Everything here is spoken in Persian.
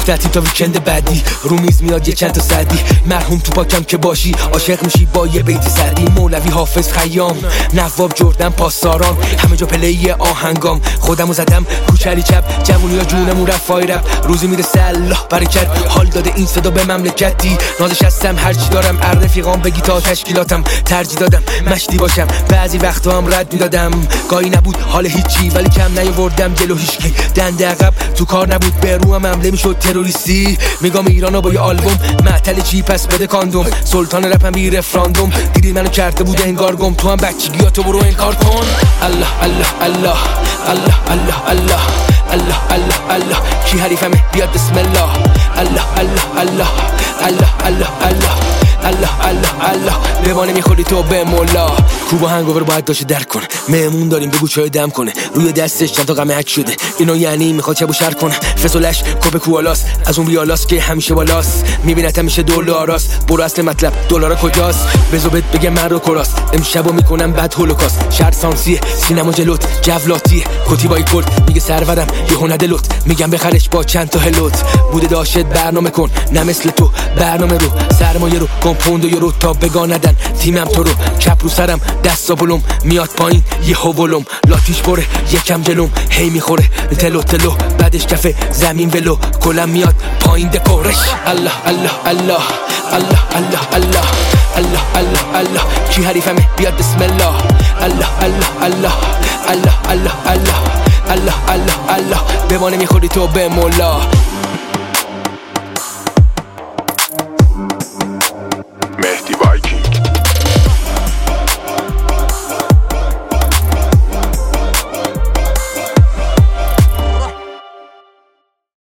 رفتی تا ویکند بعدی رو میز میاد یه چند تا سعدی مرحوم تو پاکم که باشی عاشق میشی با یه بیت سعدی مولوی حافظ خیام نواب جردن پاساران همه جا پلی آهنگام خودمو زدم کوچلی چپ جوونیا جونمون رفای رپ روزی میرسه الله برکت حال داده این صدا به مملکتی نازش هستم هرچی دارم ار رفیقام بگی تا تشکیلاتم ترجیح دادم مشتی باشم بعضی وقتا هم رد میدادم گاهی نبود حال هیچی ولی کم نیاوردم جلو هیچکی دنده عقب تو کار نبود به روم حمله میشد تروریستی میگم ایرانو با یه آلبوم معطل چی پس بده کاندوم سلطان رپم بی رفراندوم دیدی منو کرده بود انگار گم تو هم بچگیاتو برو انکار کن الله الله الله الله الله الله الله الله الله کی حریفمه بیاد بسم الله الله الله الله الله الله الله الله الله الله ببانه میخوری تو به مولا کوبا هنگوور باید داشته درک کنه مهمون داریم بگو چای دم کنه روی دستش چند تا غم حک شده اینو یعنی میخواد چه بشر کنه فسولش کوب کوالاس از اون ریالاس که همیشه بالاست میبینت همیشه $. برو اصل مطلب دلار کجاست بزو بهت بگم من رو کراست امشبو میکنم بعد هولوکاست شهر سانسیه سینما جلوت جولاتیه کتی بای کرد میگه سرورم یهو ندلوت میگم بخرش با چند تا هلوت بوده داشت برنامه کن نه مثل تو برنامه رو سرمایه رو کمپوند و یورو تا بگا ندن تیمم تو رو کپ رو سرم دستا بلوم میاد پایین یهو ولوم لاتیش بره یکم جلوم هی میخوره تلو تلو بعدش کفه زمین ولو کلم میاد پایین دکورش الله الله الله الله الله الله الله الله الله کی حریفمه بیاد بسم الله الله الله الله الله الله الله الله الله الله بمانه میخوری تو به مولا